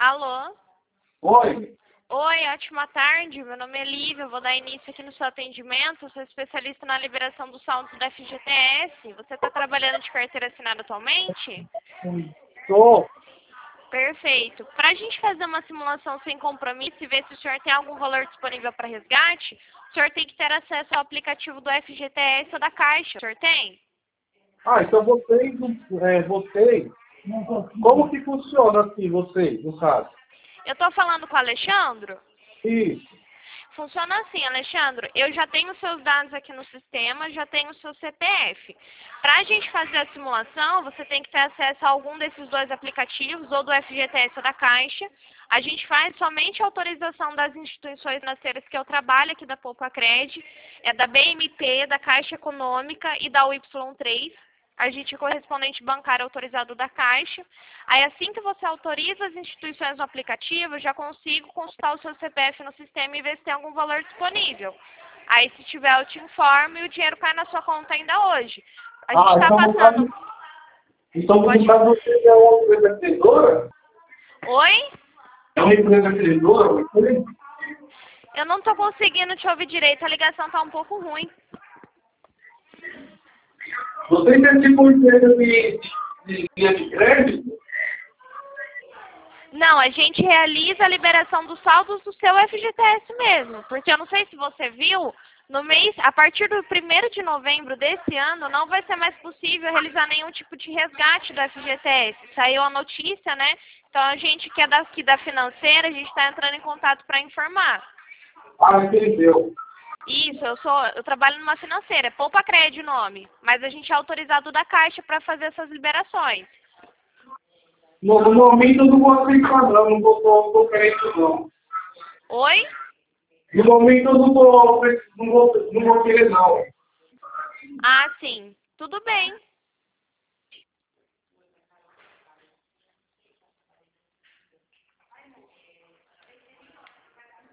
Alô? Oi. Oi, ótima tarde. Meu nome é Lívia. Eu vou dar início aqui no seu atendimento. Eu sou especialista na liberação dos saldos da FGTS. Você está trabalhando de carteira assinada atualmente? Tô. Perfeito. Para a gente fazer uma simulação sem compromisso e ver se o senhor tem algum valor disponível para resgate, o senhor tem que ter acesso ao aplicativo do FGTS ou da Caixa. O senhor tem? Então vocês, como que funciona assim, vocês, no caso? Eu estou falando com o Alexandre? Isso. Funciona assim, Alexandre. Eu já tenho seus dados aqui no sistema, já tenho o seu CPF. Para a gente fazer a simulação, você tem que ter acesso a algum desses dois aplicativos, ou do FGTS ou da Caixa. A gente faz somente a autorização das instituições financeiras que eu trabalho aqui da Poupacred, da BMT, da Caixa Econômica e da Y3. A gente é correspondente bancário autorizado da Caixa. Aí, assim que você autoriza as instituições no aplicativo, eu já consigo consultar o seu CPF no sistema e ver se tem algum valor disponível. Aí, se tiver, eu te informo e o dinheiro cai na sua conta ainda hoje. A gente está passando... No caso vocês é uma empresa credora? Oi? É uma empresa credora? Eu não estou conseguindo te ouvir direito, a ligação está um pouco ruim. Vocês têm tipo empresa de linha de crédito? Não, a gente realiza a liberação dos saldos do seu FGTS mesmo, porque eu não sei se você viu, no mês, a partir do 1º de novembro desse ano, não vai ser mais possível realizar nenhum tipo de resgate do FGTS. Saiu a notícia, né? Então a gente que é daqui da financeira, a gente está entrando em contato para informar. Entendeu. Isso, eu trabalho numa financeira, é Poupacred o nome, mas a gente é autorizado da Caixa para fazer essas liberações. No momento eu não vou aceitar não vou querer isso não. Oi? No momento eu não vou querer não. Ah, sim. Tudo bem.